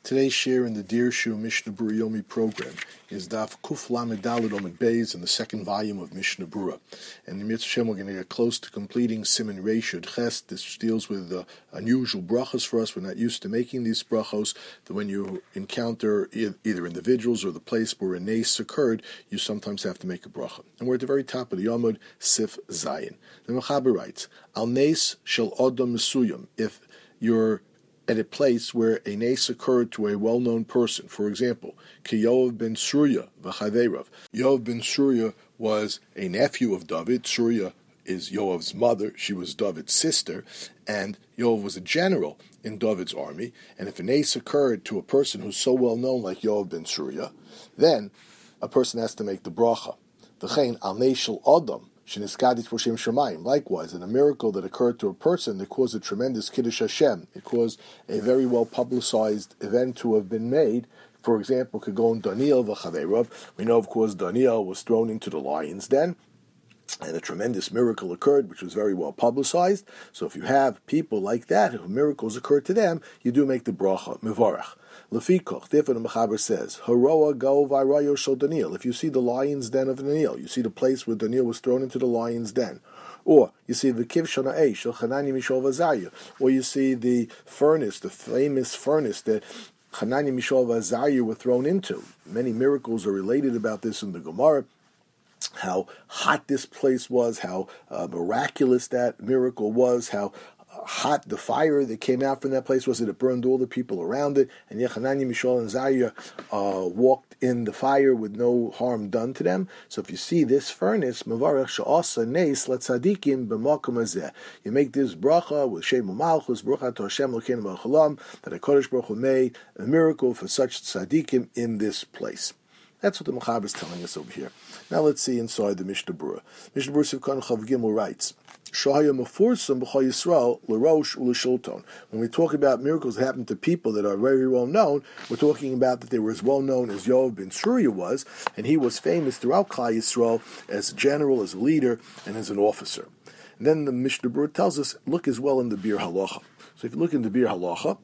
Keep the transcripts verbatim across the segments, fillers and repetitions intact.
Today's share in the Dear Shu Mishnah Berurah Yomi program is Daf Kuf Lamed Daled Omid Beis in the second volume of Mishnah Berurah. And in Mitzvah Shem, we're going to get close to completing Siman Reish Yud Ches. This deals with uh, unusual brachos for us. We're not used to making these brachos. That when you encounter e- either individuals or the place where a nace occurred, you sometimes have to make a bracha. And we're at the very top of the Yomud, Sif Zayin. The Mechaber writes, Al Nace Shel Adam Mesuyam. If you're at a place where a nace occurred to a well-known person. For example, Ki Yoav ben Surya v'chaveirav. Yoav ben Surya was a nephew of David. Surya is Yoav's mother. She was David's sister. And Yoav was a general in David's army. And if a nace occurred to a person who's so well-known like Yoav ben Surya, then a person has to make the bracha. V'chein al nace shel Adam. Likewise, in a miracle that occurred to a person that caused a tremendous Kiddush Hashem, it caused a very well publicized event to have been made. For example, could go in Daniel v'chaveirav. We know, of course, Daniel was thrown into the lion's den, and a tremendous miracle occurred, which was very well publicized. So if you have people like that, who miracles occurred to them, you do make the bracha, mivarach. Lefikoch, therefore the Mechaber says, Haroa go v'arayo shel Daniel. If you see the lion's den of Daniel, you see the place where Daniel was thrown into the lion's den, or you see the kiv shana eish shel Hanani Mishael v'Azariah, or you see the furnace, the famous furnace that Hanani Mishael v'Azariah were thrown into. Many miracles are related about this in the Gemara. How hot this place was, how uh, miraculous that miracle was, how hot the fire that came out from that place was, that it burned all the people around it, and Hanani, Mishael, and Azariah uh, walked in the fire with no harm done to them. So if you see this furnace, Mavarech she'asa neis letzadikim b'makom hazeh, you make this bracha with Shem Malchus, bracha to Hashem Elokeinu melech haolam, that HaKadosh Baruch Hu made a miracle for such tzadikim in this place. That's what the Mechaber is telling us over here. Now let's see inside the Mishnah Berurah. Mishnah Berurah Sivkan Chav Gimel writes, Shahaya Mefursum B'chol Yisrael L'Rosh U'L'Shulton. When we talk about miracles that happen to people that are very well known, we're talking about that they were as well known as Yoav ben Surya was, and he was famous throughout Klal Yisrael as a general, as a leader, and as an officer. And then the Mishnah Berurah tells us, look as well in the Bir Halacha. So if you look in the Bir Halacha,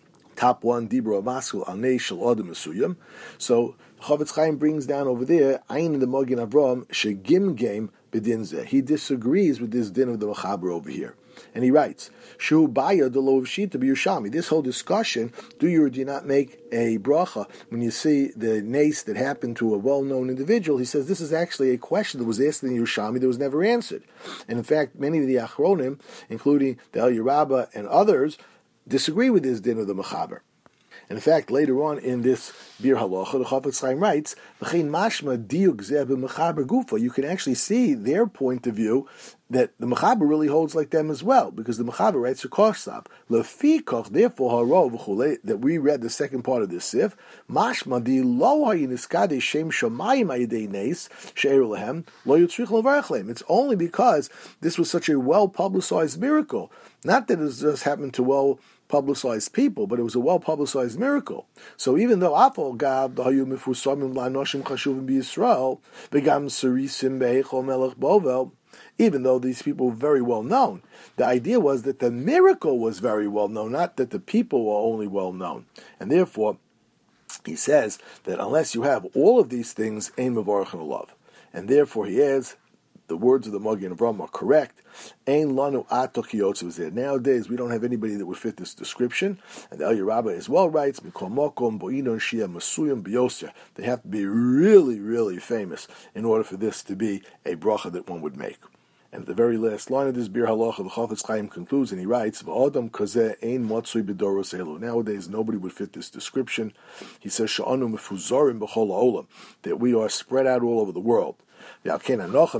top one, Dibra Amaskul Anei Shel Adam Mesuyam. So Chavetz Chaim brings down over there, Ayin in the Magen Avraham, Shegim Game Bedinzeh. He disagrees with this din of the Mechaber over here. And he writes, Shu Baya de Lo Shita B'Yushami. This whole discussion, do you or do you not make a bracha when you see the nace that happened to a well-known individual? He says this is actually a question that was asked in Yerushalmi that was never answered. And in fact, many of the Achronim, including the El Yerabba and others, disagree with this din of the Mechaber. And in fact, later on in this Bir Halacha, the Chavetz Chaim writes, "V'chein mashma diuk zeh b'Mechaber gufa." You can actually see their point of view that the Mechaber really holds like them as well, because the Mechaber writes "Koshsab lefikach." Therefore, haro v'chulei, that we read the second part of this sif, mashma di lo hayiniskade shem shamayim ayidei nes she'er lehem lo yutzrich levarach lehem. It's only because this was such a well publicized miracle, not that it just happened to well publicized people, but it was a well-publicized miracle. So even though Afal Gab Dahayu Mifusamim La'Noshim Chashuvim BiYisrael V'Gam Sarisim Be'echol Melech Bovel, even though these people were very well known, the idea was that the miracle was very well known, not that the people were only well known. And therefore, he says that unless you have all of these things, Ein Mevarach Love. And therefore, he adds, the words of the Magen Avraham are correct. Ein lanu atok yotzu there. Nowadays, we don't have anybody that would fit this description. And the El Yerabba as well writes, Mikol mokom bo'inon shia masuyim biyosya. They have to be really, really famous in order for this to be a bracha that one would make. And at the very last line of this Bir Halacha, the Chavetz Chaim concludes and he writes, V'adam kazeh ein motzui b'doros elu. Nowadays, nobody would fit this description. He says, Sha'anu mefuzorim b'chol ha'olam, that we are spread out all over the world. We paskin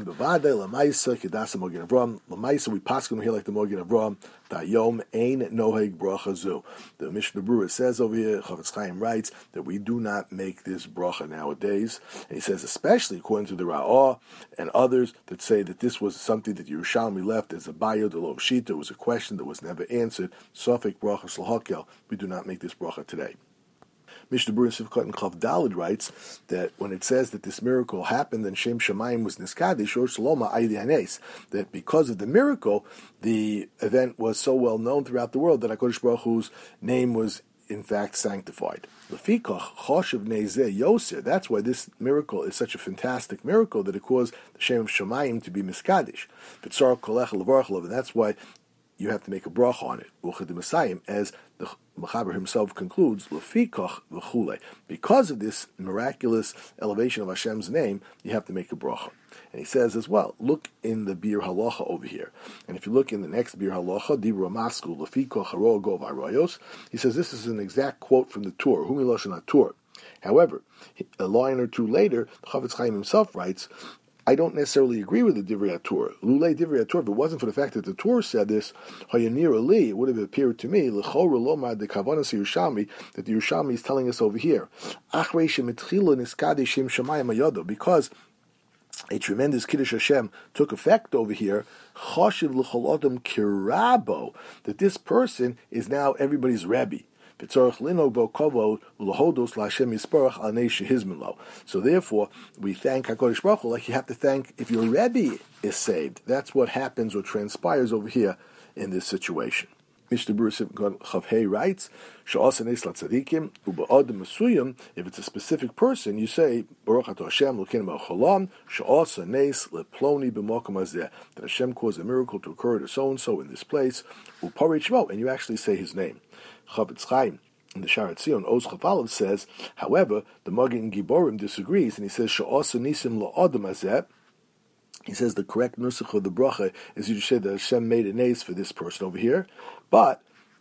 here like the Magen Avraham. Dayom ein noheg bracha zu. The Mishnah Berurah says over here, Chavetz Chaim writes that we do not make this bracha nowadays. And he says, especially according to the Ra'ah and others that say that this was something that Yerushalmi left as a bayo de lo shita. It was a question that was never answered. Sofek bracha shel. We do not make this bracha today. Mishnah Berurah Sivkot and Chav Daled writes that when it says that this miracle happened and Shem Shamayim was Niskadish or Shaloma Aydi Hanes, that because of the miracle, the event was so well known throughout the world that HaKadosh Baruch Hu's name was in fact sanctified. Lefikach choshev nezeh yoser. That's why this miracle is such a fantastic miracle that it caused the Shem of Shemayim to be miskadish. B'tzar kolech levarchlov, and that's why you have to make a bracha on it. As the Mechaber himself concludes, Lefikach v'chule. Because of this miraculous elevation of Hashem's name, you have to make a bracha. And he says as well, look in the Bir Halacha over here. And if you look in the next Bir Halacha, Dibra Masku, Lefikach haro gov arayos, he says this is an exact quote from the Torah, Humi Lashon HaTorah. However, a line or two later, the Chavetz Chaim himself writes, I don't necessarily agree with the Divrei HaTorah. Lulei Divrei HaTorah, if it wasn't for the fact that the Torah said this, Hayanir Ali, it would have appeared to me, L'chora lomad de kavanas Yerushalmi, that the Yerushalmi is telling us over here, Achrei shemitchila niskadi shem shamayim hayado, because a tremendous Kiddush Hashem took effect over here, Choshev l'chol adam kirabo, that this person is now everybody's Rebbe. So therefore, we thank HaKadosh Baruch Hu like you have to thank if your Rebbe is saved. That's what happens or transpires over here in this situation. Mishnah Berurah Chavhei writes, if it's a specific person, you say, Baruch Atah Hashem Elokeinu melech haolam, she'asa nes leploni b'makom hazeh, that Hashem caused a miracle to occur to so-and-so in this place, uparei shmo, and you actually say his name. Chavetz Chaim in the Sharat Zion, Oz Chafalev says, however, the Magen Giborim disagrees, and he says, she'asa nisim la'adam hazeh. He says the correct nusach of the bracha is you just say that Hashem made an ace for this person over here, but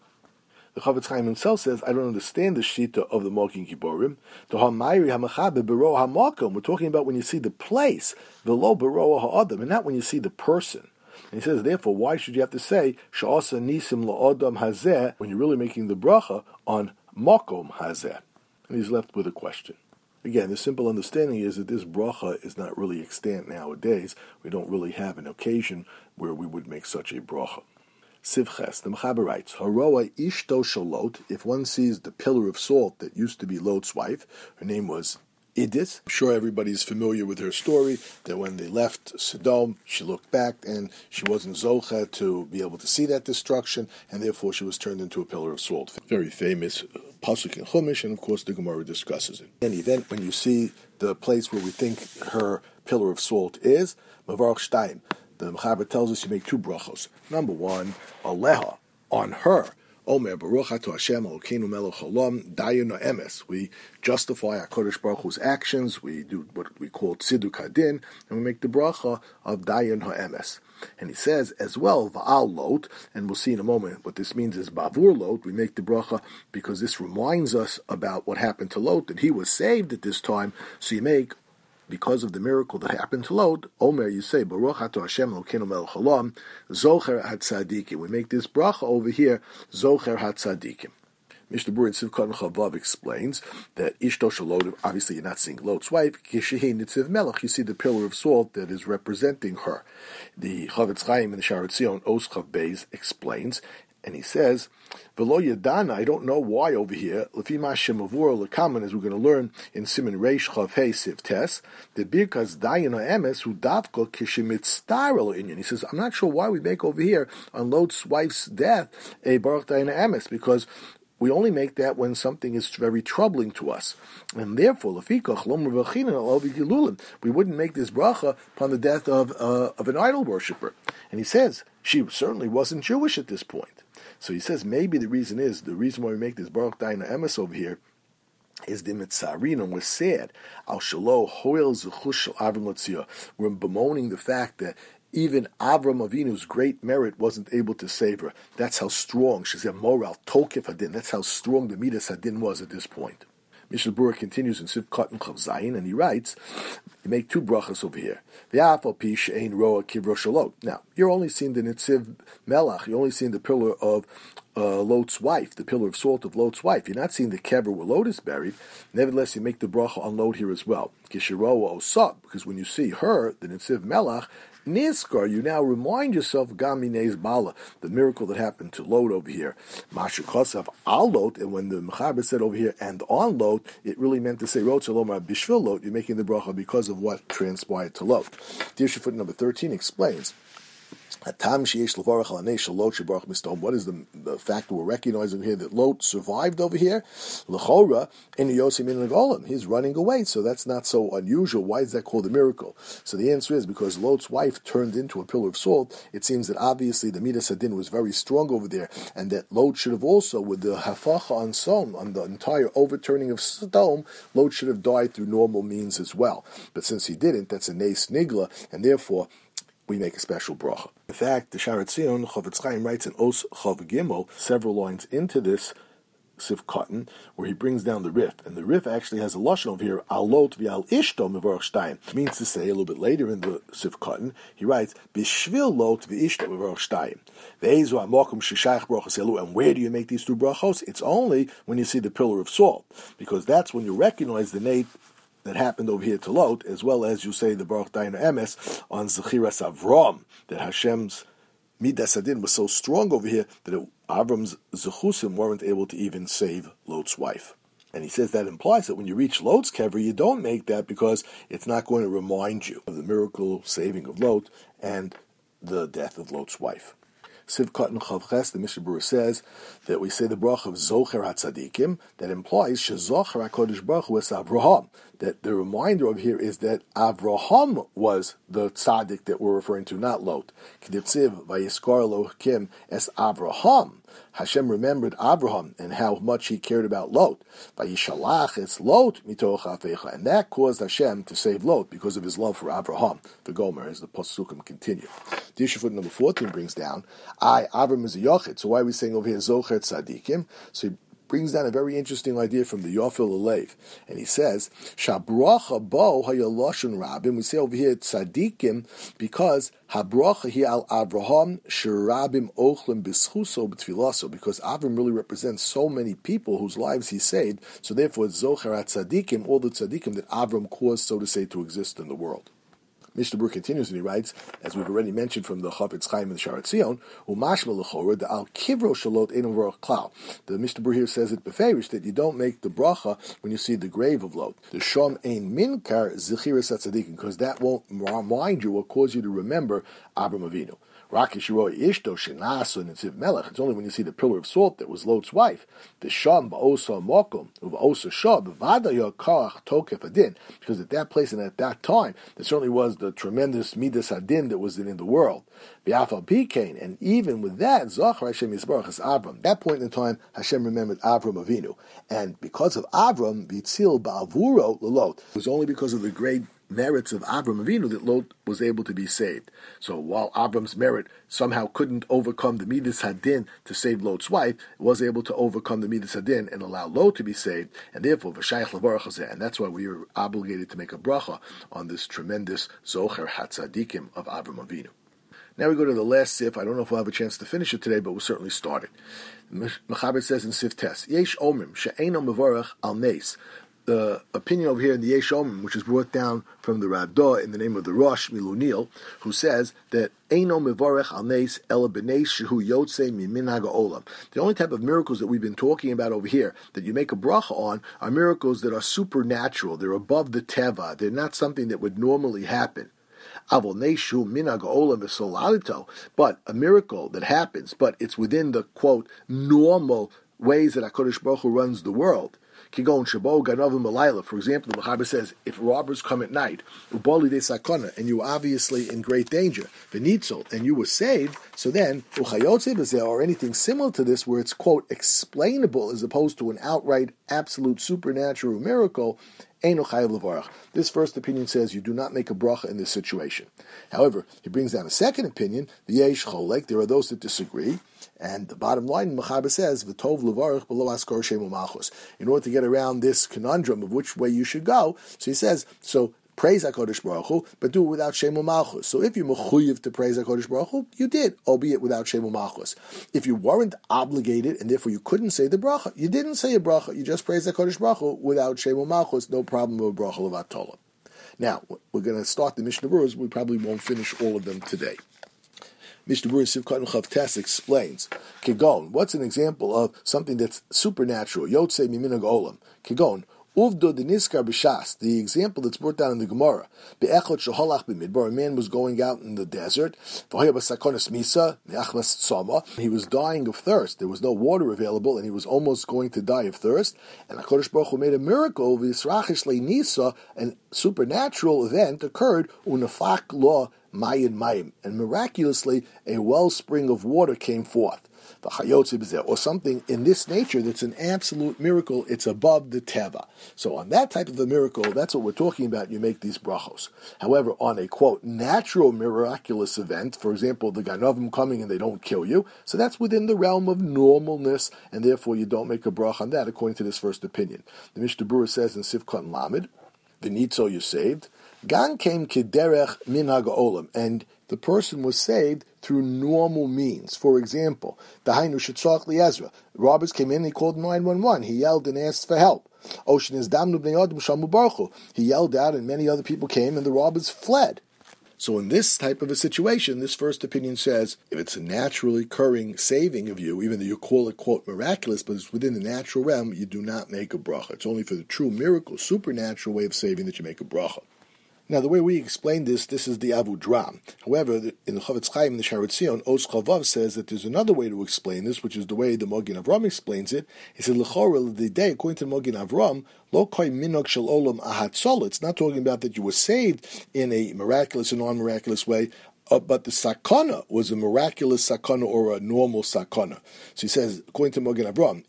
the Chavetz Chaim himself says, I don't understand the shita of the Magen Giborim. To ha'mayri ha'machabe bero ha'makom. We're talking about when you see the place, v'lo bero ha'adam, and not when you see the person. And he says, therefore, why should you have to say she'asa nisim la'adam hazeh when you're really making the bracha on makom hazeh? And he's left with a question. Again, the simple understanding is that this bracha is not really extant nowadays. We don't really have an occasion where we would make such a bracha. Sivches, the Mechaber writes, Haroa ishto shalot, if one sees the pillar of salt that used to be Lot's wife, her name was Idis. I'm sure everybody's familiar with her story, that when they left Sodom, she looked back and she wasn't Zocha to be able to see that destruction, and therefore she was turned into a pillar of salt. Very famous pasuk in Chumash, and of course the Gemara discusses it. In any event, when you see the place where we think her pillar of salt is, Mavarach Shtayim, the Mechaber tells us you make two brachos. Number one, Aleha, on her. Omer Baruch Atah Hashem Elokeinu melech haolam dayan ha'emes. We justify our Kodesh Baruch Hu's actions. We do what we call tziduk hadin, and we make the bracha of dayan ha'emes. And he says as well va'al lot, and we'll see in a moment what this means is bavur lot. We make the bracha because this reminds us about what happened to Lot, that he was saved at this time. So you make, because of the miracle that happened to Lot, Omer, you say, Baruch Atah Hashem Elokeinu melech haolam, Zocher HaTzadikim. We make this bracha over here, Zocher HaTzadikim. Mishnah Berurah in Sivkot Chavav explains that Ishto Shalot, obviously you're not seeing Lot's wife, Kishehi Nitziv Melech, you see the pillar of salt that is representing her. The Chavetz Chaim in the Sharat Zion, Oz Chav Beis, explains, and he says, V'lo Yadana, I don't know why over here, Lefi Mashem Avur Lekaman, as we're going to learn in Siman Reish Chav Hey Siv Tes, the Birkas Dayan HaEmes Hu Davko Kishimitztarel Inyan. He says, I'm not sure why we make over here on Lot's wife's death a Baruch Dayan HaEmes, because we only make that when something is very troubling to us. And therefore, we wouldn't make this bracha upon the death of, uh, of an idol worshiper. And he says, she certainly wasn't Jewish at this point. So he says maybe the reason is, the reason why we make this Baruch Dayan HaEmes over here is the mitzarin, and we're sad. Al shalo hoil zechush Avram Latzia. We're bemoaning the fact that even Avram Avinu's great merit wasn't able to save her. That's how strong, she said, moral, tokif hadin. That's how strong the midas hadin was at this point. Mishnah Berurah continues in Sivkot and Chav Zayin, and he writes, you make two brachas over here. Now, you're only seeing the Nitziv Melach, you're only seeing the pillar of uh, Lot's wife, the pillar of salt of Lot's wife. You're not seeing the kever where Lot is buried. Nevertheless, you make the bracha on Lot here as well. Because when you see her, the Nitziv Melach, Niskar, you now remind yourself Gaminez Bala, the miracle that happened to Lot over here. Mashu Kosav al Lot, and when the Mechaber said over here and on Lot, it really meant to say Rot Salomar Bishvil Lot. You're making the bracha because of what transpired to Lot. Dirshu footnote number thirteen explains What is the, the fact that we're recognizing here that Lot survived over here? L'chora in Yosim in Golim. He's running away, so that's not so unusual. Why is that called a miracle? So the answer is because Lot's wife turned into a pillar of salt. It seems that obviously the Midas Hadin was very strong over there, and that Lot should have also, with the Hafacha on Som, on the entire overturning of Sodom, Lot should have died through normal means as well. But since he didn't, that's a Nes Nigla, and therefore we make a special bracha. In fact, the Sharat Zion, Chavetz Chaim writes in Os Chav Gimel, several lines into this Sif Cotton, where he brings down the Rif. And the Rif actually has a lashon over here, Alot v'al ishto mevarach shtayim. Means to say, a little bit later in the Sif Cotton, he writes, Bishvil lot v'ishto mevarach shtayim. Ve'ezu ha'mokum sheshayach brachos elu. And where do you make these two brachos? It's only when you see the pillar of salt, because that's when you recognize the Nate that happened over here to Lot, as well as you say the Baruch Dayan Emes on Zechiras Avram, that Hashem's Midas Hadin was so strong over here that it, Avram's Zechusim weren't able to even save Lot's wife. And he says that implies that when you reach Lot's kever, you don't make that because it's not going to remind you of the miracle saving of Lot and the death of Lot's wife. Sivkot and Chavches, the Mishnah Berurah says that we say the bracha of Zocher HaTzadikim, that implies Shezocher HaKodesh Baruch Hu es Avraham. That the reminder of here is that Avraham was the tzaddik that we're referring to, not Lot. K'divtziv Vayiskar Elohim es Avraham. Hashem remembered Avraham and how much he cared about Lot. Vayishalach es Lot mitoch afecha, and that caused Hashem to save Lot because of his love for Avraham. The Gomer, as the Pasukim continue. The issue foot number fourteen brings down, I Avram is a yochid. So why are we saying over here Zocher Tzadikim? So he brings down a very interesting idea from the Yofil Alev, and he says Shabracha bo hayaloshon rabim. We say over here Tzadikim because Habracha hi al Avraham sherabim ochlim bischuso b'tfilaso, because Avram really represents so many people whose lives he saved. So therefore, Zocher Tzadikim, all the Tzadikim that Avram caused, so to say, to exist in the world. Mishnah Berurah continues and he writes, as we've already mentioned from the Chavetz Chaim and the Sharat Zion, Umashma l'chora the al kivro shalot ein varach klal. The Mishnah Berurah here says it beferish that you don't make the bracha when you see the grave of Lot. The shom ein minkar zechiras hatzadikim, because that won't remind you or cause you to remember Avram Avinu. It's only when you see the pillar of salt that was Lot's wife. The sham ba'osa mokum u'ba'osa shah b'vada yakach tokef adin, because at that place and at that time there certainly was the tremendous midas adin that was in the world. B'afal pikein, and even with that, Zachar Hashem Yisbarach es Avram. That point in time, Hashem remembered Avram Avinu, and because of Avram, Vitzil ba'avuro l'Lot. It was only because of the great merits of Avram Avinu that Lot was able to be saved. So while Avram's merit somehow couldn't overcome the Midas Hadin to save Lot's wife, it was able to overcome the Midas Hadin and allow Lot to be saved, and therefore V'shayach levarach hazeh, and that's why we are obligated to make a bracha on this tremendous Zocher HaTzadikim of Avram Avinu. Now we go to the last sif. I don't know if we'll have a chance to finish it today, but we'll certainly start it. Mechaber says in Sif Tes, Yesh Omrim she'eino mevarach al nes. The opinion over here in the Yesh Omrim, which is brought down from the Radah in the name of the Rosh Milunil, who says that Eino mevarech al nes ela b'neis shehu yotzei miminhag ha'olam. The only type of miracles that we've been talking about over here that you make a bracha on are miracles that are supernatural. They're above the teva. They're not something that would normally happen. But a miracle that happens, but it's within the, quote, normal ways that HaKadosh Baruch Hu runs the world. For example, the Mechaber says, if robbers come at night, and you were obviously in great danger, and you were saved, so then, or anything similar to this, where it's, quote, explainable as opposed to an outright, absolute, supernatural miracle, this first opinion says you do not make a bracha in this situation. However, he brings down a second opinion, the Yesh Cholek. There are those that disagree, and the bottom line, Mechaber says, V'tov levarach b'lo askar shemu malchus. In order to get around this conundrum of which way you should go, so he says, so praise HaKadosh Baruch Hu, but do it without Shemu Malchus. So if you're mechuyev to praise HaKadosh Baruch Hu, you did, albeit without Shemu Malchus. If you weren't obligated, and therefore you couldn't say the bracha, you didn't say a bracha, you just praised HaKadosh Baruch Hu without Shemu Malchus, no problem with a bracha levat Torah. Now, we're going to start the Mishnah Berurah. We probably won't finish all of them today. Mishnah Berurah Sivkot and Chav Tes explains, Kigon, what's an example of something that's supernatural? Yotzei miminhag olam. Kigon, Uvdo the Niskar b'Shas, the example that's brought down in the Gemara, be'echot sheholach b'midbar, a man was going out in the desert, v'hoya b'sakonas misa, me'achmas tzama, he was dying of thirst, there was no water available, and he was almost going to die of thirst, and HaKadosh Baruch Hu made a miracle, v'yisrachish le'nisa, a supernatural event occurred, unafak lo mayin mayim, and miraculously a wellspring of water came forth. Or something in this nature that's an absolute miracle, it's above the teva. So on that type of a miracle, that's what we're talking about, you make these brachos. However, on a, quote, natural miraculous event, for example, the Ganovim coming and they don't kill you, so that's within the realm of normalness, and therefore you don't make a brach on that, according to this first opinion. The Mishnah Berurah says in Sivkot Lamed, V'nitzo you're saved, Gan came kederech min ha'ga'olam, and the person was saved through normal means. For example, Dahainu shetzach li'ezra. Robbers came in, he called nine one one. He yelled and asked for help. Ocean is damnu bnei adam shamu baruchu. He yelled out and many other people came and the robbers fled. So in this type of a situation, this first opinion says, if it's a naturally occurring saving of you, even though you call it, quote, miraculous, but it's within the natural realm, you do not make a bracha. It's only for the true miracle, supernatural way of saving that you make a bracha. Now, the way we explain this, this is the Avudram. However, in the Chavetz Chaim, the Shaarei Tzion, Oz Chavav says that there's another way to explain this, which is the way the Mogen Avram explains it. He said, L'chorah, the day, according to the Mogen Avram, Lo koi minok shel olam ahatzol. It's not talking about that you were saved in a miraculous and non-miraculous way, Uh, but the sakana was a miraculous sakana or a normal sakana. So he says, according to Mogen Avram,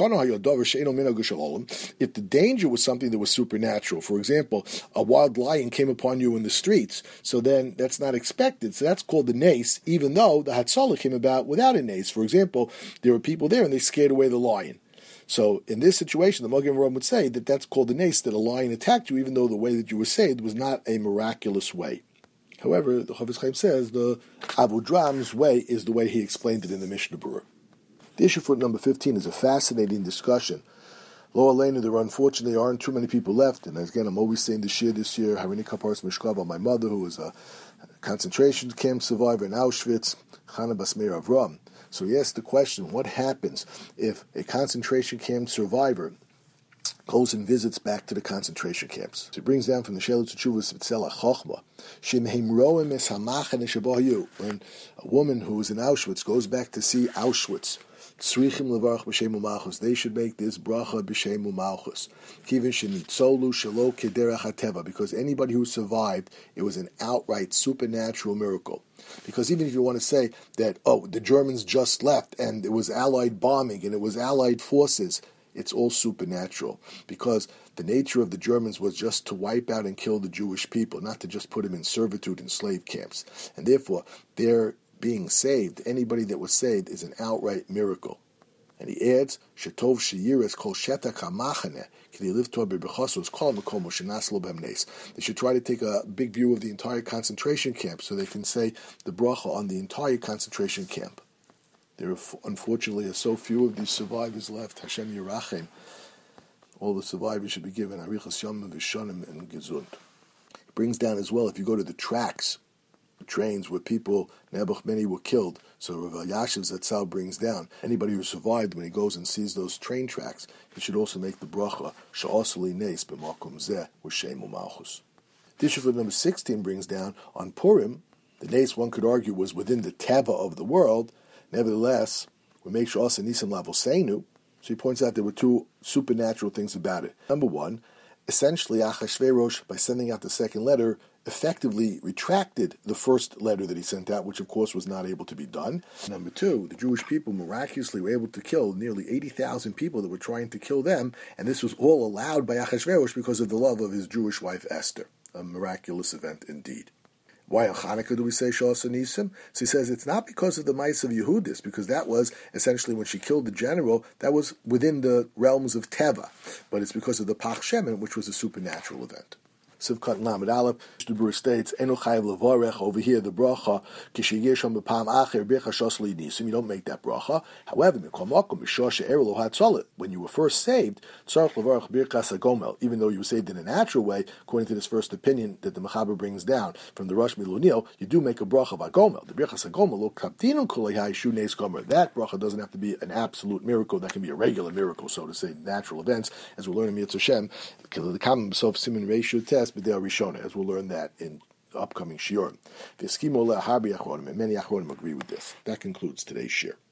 if the danger was something that was supernatural, for example, a wild lion came upon you in the streets, so then that's not expected. So that's called the nace, even though the hatzalah came about without a nace. For example, there were people there and they scared away the lion. So in this situation, the Mogen Avram would say that that's called the nace, that a lion attacked you, even though the way that you were saved was not a miraculous way. However, the Chavetz Chaim says the Avudram's way is the way he explained it in the Mishnah Berurah. The issue for number fifteen is a fascinating discussion. Lo Aleinu, there unfortunately aren't too many people left, and again, I'm always saying this year, this year, Harini Kaparas Mishkav on my mother, who was a concentration camp survivor in Auschwitz, Chana Bas Meir Avram. So he asked the question, what happens if a concentration camp survivor goes and visits back to the concentration camps? So he brings down from the Shelut Teshuvos V'Tzel HaChochma, Shemheim Roem Es HaMachane Shebahayu, when a woman who was in Auschwitz goes back to see Auschwitz, Tzrichim Levarach B'Shem U'Malchus, they should make this bracha B'Shem U'Malchus, Kivin Shenitzolu Shelo Kederach HaTeva, because anybody who survived, it was an outright supernatural miracle. Because even if you want to say that, oh, the Germans just left, and it was Allied bombing, and it was Allied forces, it's all supernatural, because the nature of the Germans was just to wipe out and kill the Jewish people, not to just put them in servitude in slave camps. And therefore, their being saved, anybody that was saved, is an outright miracle. And he adds, Shetov sheyiras kol shetak hamachane, k'di liv tov b'bechosos kol makom shenas lo b'mnes. They should try to take a big view of the entire concentration camp, so they can say the bracha on the entire concentration camp. There, are, unfortunately, are so few of these survivors left. Hashem Yerachem. All the survivors should be given Arichas Yom V'Shonim and Gesund. It brings down as well, if you go to the tracks, the trains where people, Nebuch, many were killed. So Rav Yashiv Zatzal brings down, anybody who survived, when he goes and sees those train tracks, he should also make the bracha, Sha'osali Nes B'Makom Zeh V'Shem U'Malchus. The issue for number sixteen brings down, on Purim, the Nes, one could argue, was within the Teva of the world. Nevertheless, we make sure also Nisim Lavosenu. So he points out there were two supernatural things about it. Number one, essentially Achashverosh, by sending out the second letter, effectively retracted the first letter that he sent out, which of course was not able to be done. Number two, the Jewish people miraculously were able to kill nearly eighty thousand people that were trying to kill them, and this was all allowed by Achashverosh because of the love of his Jewish wife Esther. A miraculous event indeed. Why on Hanukkah do we say Sha'asa Nisim? So he says it's not because of the mice of Yehudis, because that was essentially when she killed the general, that was within the realms of Teva, but it's because of the Pach Shemen, which was a supernatural event. Sivkat Lamed Aleph. The Berurah states, Eno Chayav Levarech, over here the bracha, Kishiyesham B'Pam Acher Bircha Shos L'Nisim, you don't make that bracha. However, when you were first saved, even though you were saved in a natural way, according to this first opinion that the Mechaber brings down from the Rosh Milunil, you do make a bracha of Agomel. The Birchas Agomel, that bracha doesn't have to be an absolute miracle, that can be a regular miracle, so to say, natural events, as we'll learn in Mitzvah Shem, the common of Siman Reishu test, but they are Rishona, as we'll learn that in upcoming shiur. And many achronim agree with this. That concludes today's shiur.